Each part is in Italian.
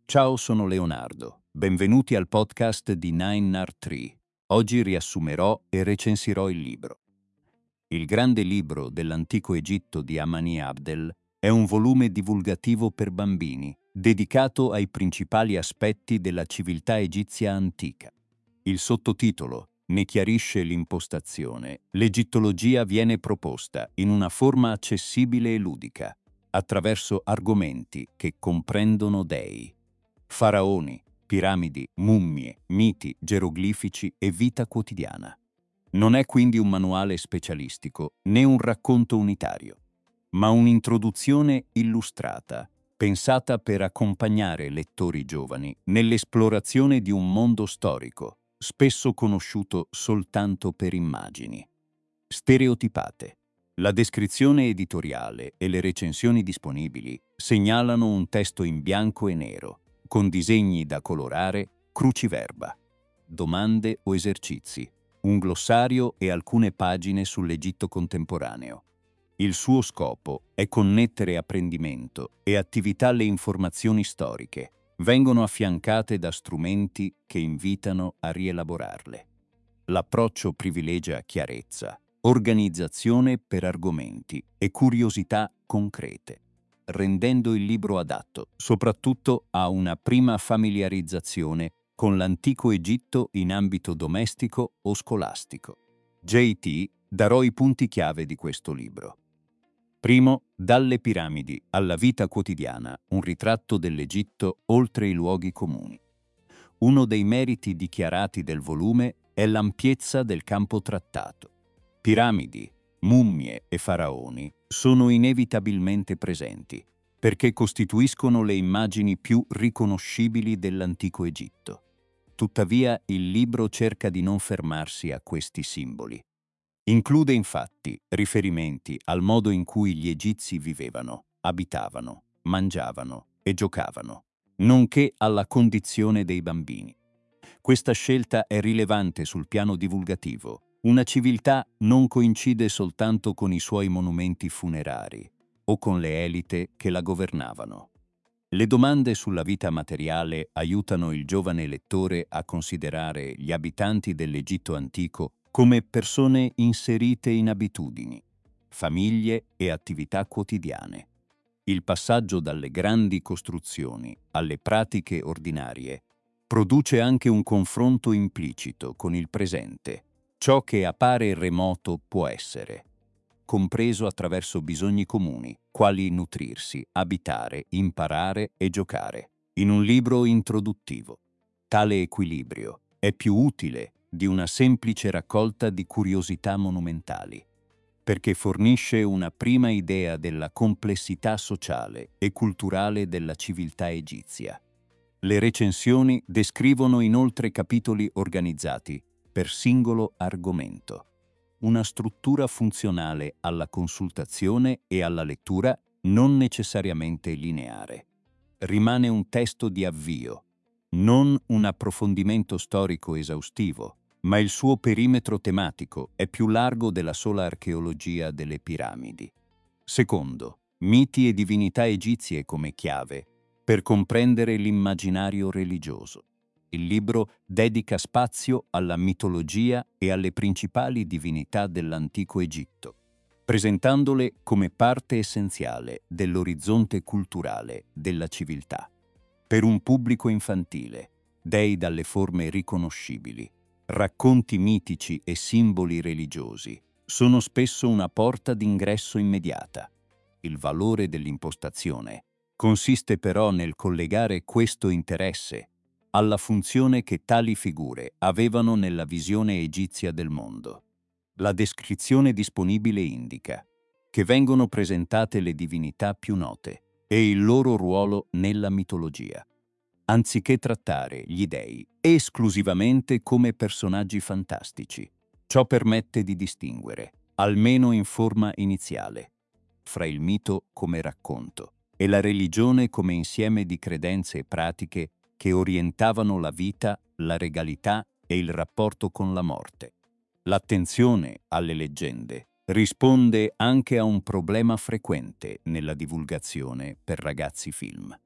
Ciao, sono Leonardo. Benvenuti al podcast di Nine Art Tree. Oggi riassumerò e recensirò il libro. Il grande libro dell'antico Egitto di Amani Abdel è un volume divulgativo per bambini, dedicato ai principali aspetti della civiltà egizia antica. Il sottotitolo ne chiarisce l'impostazione. L'egittologia viene proposta in una forma accessibile e ludica, attraverso argomenti che comprendono dei, faraoni, piramidi, mummie, miti, geroglifici e vita quotidiana. Non è quindi un manuale specialistico né un racconto unitario, ma un'introduzione illustrata, pensata per accompagnare lettori giovani nell'esplorazione di un mondo storico, spesso conosciuto soltanto per immagini stereotipate. La descrizione editoriale e le recensioni disponibili segnalano un testo in bianco e nero, con disegni da colorare, cruciverba, domande o esercizi, un glossario e alcune pagine sull'Egitto contemporaneo. Il suo scopo è connettere apprendimento e attività alle informazioni storiche. Vengono affiancate da strumenti che invitano a rielaborarle. L'approccio privilegia chiarezza, organizzazione per argomenti e curiosità concrete, rendendo il libro adatto soprattutto a una prima familiarizzazione con l'antico Egitto in ambito domestico o scolastico. JT darò i punti chiave di questo libro. Primo, dalle piramidi alla vita quotidiana, un ritratto dell'Egitto oltre i luoghi comuni. Uno dei meriti dichiarati del volume è l'ampiezza del campo trattato. Piramidi, mummie e faraoni sono inevitabilmente presenti, perché costituiscono le immagini più riconoscibili dell'antico Egitto. Tuttavia, il libro cerca di non fermarsi a questi simboli. Include infatti riferimenti al modo in cui gli egizi vivevano, abitavano, mangiavano e giocavano, nonché alla condizione dei bambini. Questa scelta è rilevante sul piano divulgativo. Una civiltà non coincide soltanto con i suoi monumenti funerari o con le elite che la governavano. Le domande sulla vita materiale aiutano il giovane lettore a considerare gli abitanti dell'Egitto antico come persone inserite in abitudini, famiglie e attività quotidiane. Il passaggio dalle grandi costruzioni alle pratiche ordinarie produce anche un confronto implicito con il presente. Ciò che appare remoto può essere compreso attraverso bisogni comuni, quali nutrirsi, abitare, imparare e giocare, in un libro introduttivo. Tale equilibrio è più utile di una semplice raccolta di curiosità monumentali, perché fornisce una prima idea della complessità sociale e culturale della civiltà egizia. Le recensioni descrivono inoltre capitoli organizzati per singolo argomento. Una struttura funzionale alla consultazione e alla lettura non necessariamente lineare. Rimane un testo di avvio, non un approfondimento storico esaustivo, ma il suo perimetro tematico è più largo della sola archeologia delle piramidi. Secondo, miti e divinità egizie come chiave per comprendere l'immaginario religioso. Il libro dedica spazio alla mitologia e alle principali divinità dell'antico Egitto, presentandole come parte essenziale dell'orizzonte culturale della civiltà. Per un pubblico infantile, dei dalle forme riconoscibili, racconti mitici e simboli religiosi sono spesso una porta d'ingresso immediata. Il valore dell'impostazione consiste però nel collegare questo interesse alla funzione che tali figure avevano nella visione egizia del mondo. La descrizione disponibile indica che vengono presentate le divinità più note e il loro ruolo nella mitologia, anziché trattare gli dei esclusivamente come personaggi fantastici. Ciò permette di distinguere, almeno in forma iniziale, fra il mito come racconto e la religione come insieme di credenze e pratiche che orientavano la vita, la regalità e il rapporto con la morte. L'attenzione alle leggende risponde anche a un problema frequente nella divulgazione per ragazzi film.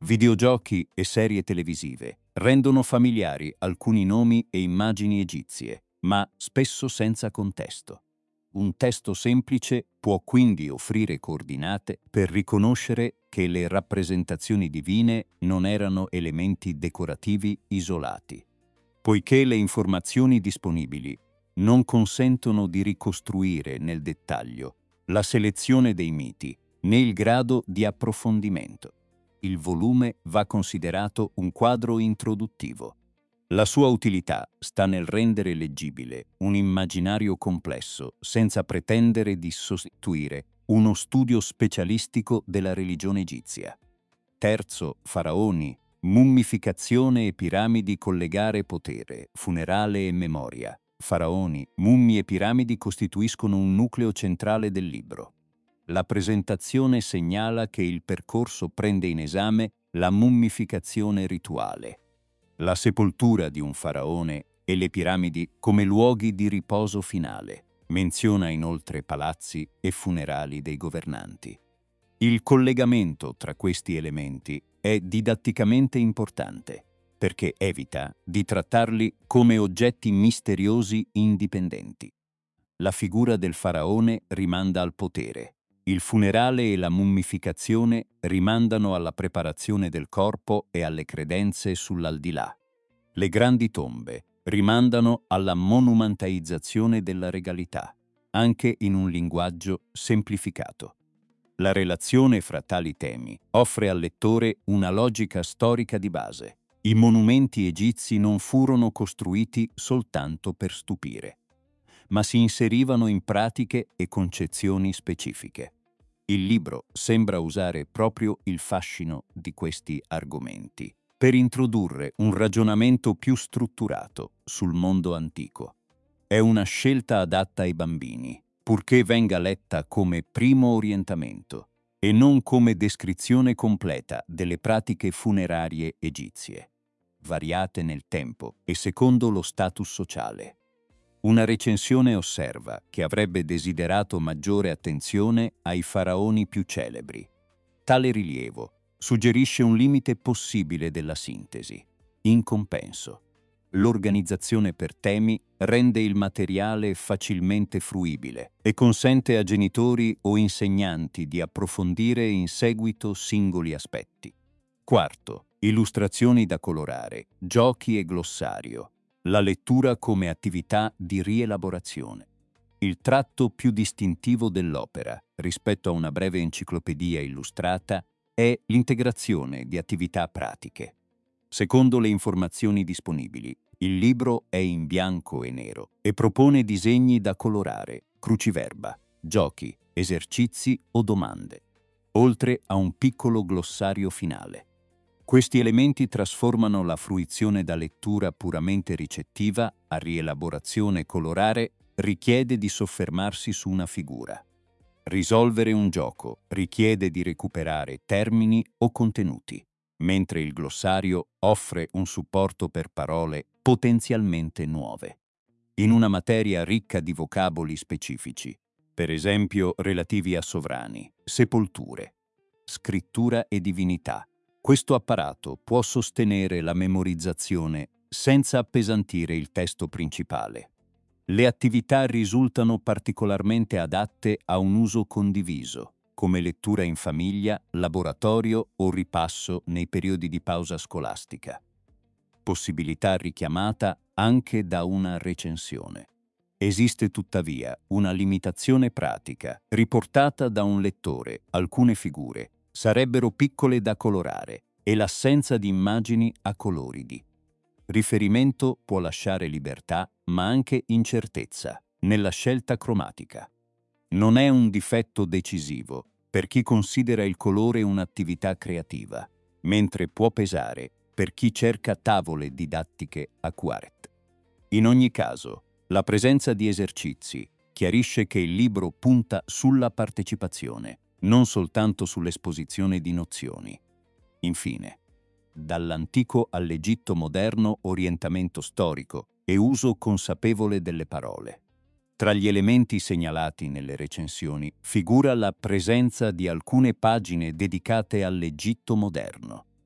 Videogiochi e serie televisive rendono familiari alcuni nomi e immagini egizie, ma spesso senza contesto. Un testo semplice può quindi offrire coordinate per riconoscere che le rappresentazioni divine non erano elementi decorativi isolati. Poiché le informazioni disponibili non consentono di ricostruire nel dettaglio la selezione dei miti né il grado di approfondimento, il volume va considerato un quadro introduttivo. La sua utilità sta nel rendere leggibile un immaginario complesso senza pretendere di sostituire uno studio specialistico della religione egizia. Terzo, faraoni, mummificazione e piramidi collegare potere, funerale e memoria. Faraoni, mummie e piramidi costituiscono un nucleo centrale del libro. La presentazione segnala che il percorso prende in esame la mummificazione rituale, la sepoltura di un faraone e le piramidi come luoghi di riposo finale. Menziona inoltre palazzi e funerali dei governanti. Il collegamento tra questi elementi è didatticamente importante perché evita di trattarli come oggetti misteriosi indipendenti. La figura del faraone rimanda al potere. Il funerale e la mummificazione rimandano alla preparazione del corpo e alle credenze sull'aldilà. Le grandi tombe rimandano alla monumentalizzazione della regalità, anche in un linguaggio semplificato. La relazione fra tali temi offre al lettore una logica storica di base. I monumenti egizi non furono costruiti soltanto per stupire, ma si inserivano in pratiche e concezioni specifiche. Il libro sembra usare proprio il fascino di questi argomenti per introdurre un ragionamento più strutturato sul mondo antico. È una scelta adatta ai bambini, purché venga letta come primo orientamento e non come descrizione completa delle pratiche funerarie egizie, variate nel tempo e secondo lo status sociale. Una recensione osserva che avrebbe desiderato maggiore attenzione ai faraoni più celebri. Tale rilievo suggerisce un limite possibile della sintesi. In compenso, l'organizzazione per temi rende il materiale facilmente fruibile e consente a genitori o insegnanti di approfondire in seguito singoli aspetti. Quarto, illustrazioni da colorare, giochi e glossario. La lettura come attività di rielaborazione. Il tratto più distintivo dell'opera, rispetto a una breve enciclopedia illustrata, è l'integrazione di attività pratiche. Secondo le informazioni disponibili, il libro è in bianco e nero e propone disegni da colorare, cruciverba, giochi, esercizi o domande, oltre a un piccolo glossario finale. Questi elementi trasformano la fruizione da lettura puramente ricettiva a rielaborazione colorare richiede di soffermarsi su una figura. Risolvere un gioco richiede di recuperare termini o contenuti, mentre il glossario offre un supporto per parole potenzialmente nuove. In una materia ricca di vocaboli specifici, per esempio relativi a sovrani, sepolture, scrittura e divinità, questo apparato può sostenere la memorizzazione senza appesantire il testo principale. Le attività risultano particolarmente adatte a un uso condiviso, come lettura in famiglia, laboratorio o ripasso nei periodi di pausa scolastica. Possibilità richiamata anche da una recensione. Esiste tuttavia una limitazione pratica riportata da un lettore. Alcune figure sarebbero piccole da colorare e l'assenza di immagini acoloridi. Riferimento può lasciare libertà, ma anche incertezza nella scelta cromatica. Non è un difetto decisivo per chi considera il colore un'attività creativa, mentre può pesare per chi cerca tavole didattiche accurate. In ogni caso, la presenza di esercizi chiarisce che il libro punta sulla partecipazione, non soltanto sull'esposizione di nozioni. Infine, dall'antico all'Egitto moderno orientamento storico e uso consapevole delle parole. Tra gli elementi segnalati nelle recensioni figura la presenza di alcune pagine dedicate all'Egitto moderno.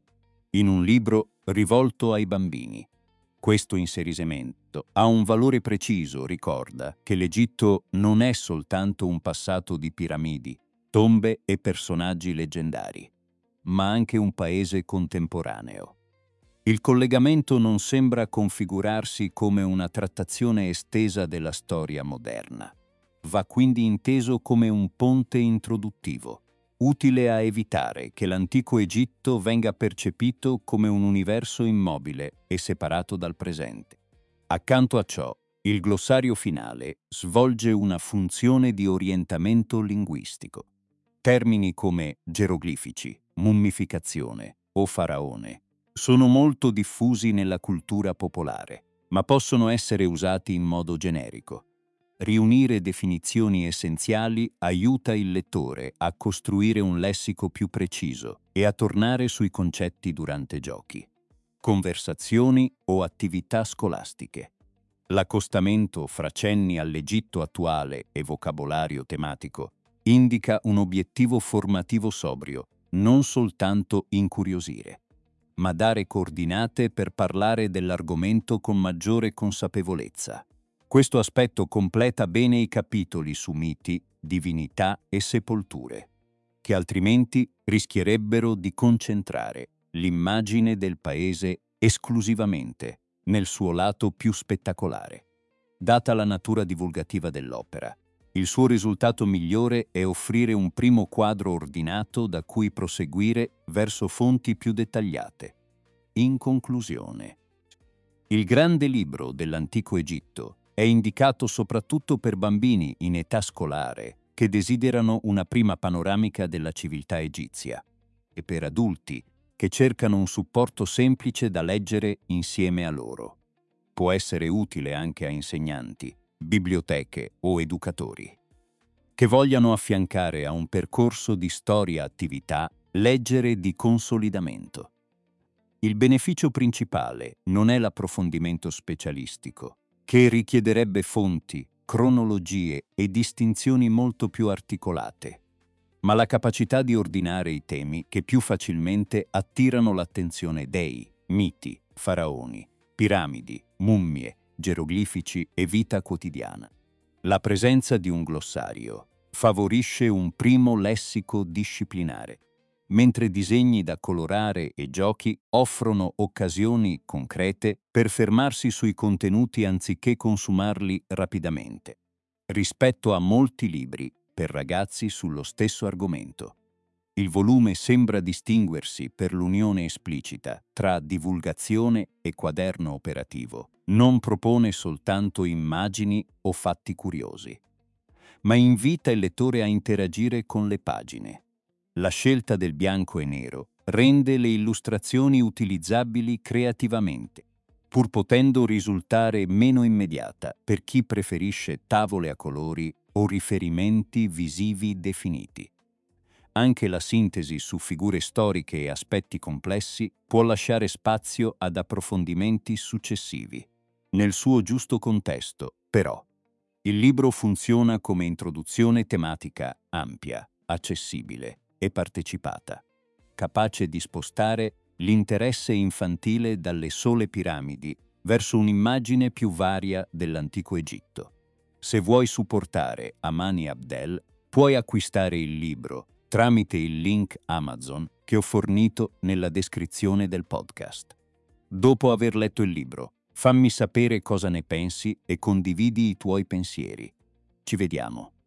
in un libro rivolto ai bambini. Questo inserimento ha un valore preciso, ricorda che l'Egitto non è soltanto un passato di piramidi, tombe e personaggi leggendari, ma anche un paese contemporaneo. Il collegamento non sembra configurarsi come una trattazione estesa della storia moderna. Va quindi inteso come un ponte introduttivo, utile a evitare che l'antico Egitto venga percepito come un universo immobile e separato dal presente. Accanto a ciò, il glossario finale svolge una funzione di orientamento linguistico. Termini come geroglifici, mummificazione o faraone sono molto diffusi nella cultura popolare, ma possono essere usati in modo generico. Riunire definizioni essenziali aiuta il lettore a costruire un lessico più preciso e a tornare sui concetti durante giochi, conversazioni o attività scolastiche. L'accostamento fra cenni all'Egitto attuale e vocabolario tematico indica un obiettivo formativo sobrio, non soltanto incuriosire, ma dare coordinate per parlare dell'argomento con maggiore consapevolezza. Questo aspetto completa bene i capitoli su miti, divinità e sepolture, che altrimenti rischierebbero di concentrare l'immagine del paese esclusivamente nel suo lato più spettacolare. Data la natura divulgativa dell'opera, il suo risultato migliore è offrire un primo quadro ordinato da cui proseguire verso fonti più dettagliate. In conclusione, il grande libro dell'antico Egitto è indicato soprattutto per bambini in età scolare che desiderano una prima panoramica della civiltà egizia e per adulti che cercano un supporto semplice da leggere insieme a loro. Può essere utile anche a insegnanti, biblioteche o educatori che vogliano affiancare a un percorso di storia-attività leggere di consolidamento. Il beneficio principale non è l'approfondimento specialistico, che richiederebbe fonti, cronologie e distinzioni molto più articolate, ma la capacità di ordinare i temi che più facilmente attirano l'attenzione dei miti, faraoni, piramidi, mummie, geroglifici e vita quotidiana. La presenza di un glossario favorisce un primo lessico disciplinare, mentre disegni da colorare e giochi offrono occasioni concrete per fermarsi sui contenuti anziché consumarli rapidamente, rispetto a molti libri per ragazzi sullo stesso argomento. Il volume sembra distinguersi per l'unione esplicita tra divulgazione e quaderno operativo. Non propone soltanto immagini o fatti curiosi, ma invita il lettore a interagire con le pagine. La scelta del bianco e nero rende le illustrazioni utilizzabili creativamente, pur potendo risultare meno immediata per chi preferisce tavole a colori o riferimenti visivi definiti. Anche la sintesi su figure storiche e aspetti complessi può lasciare spazio ad approfondimenti successivi. Nel suo giusto contesto, però, il libro funziona come introduzione tematica ampia, accessibile e partecipata, capace di spostare l'interesse infantile dalle sole piramidi verso un'immagine più varia dell'antico Egitto. Se vuoi supportare Amani Abdel, puoi acquistare il libro tramite il link Amazon che ho fornito nella descrizione del podcast. Dopo aver letto il libro, fammi sapere cosa ne pensi e condividi i tuoi pensieri. Ci vediamo.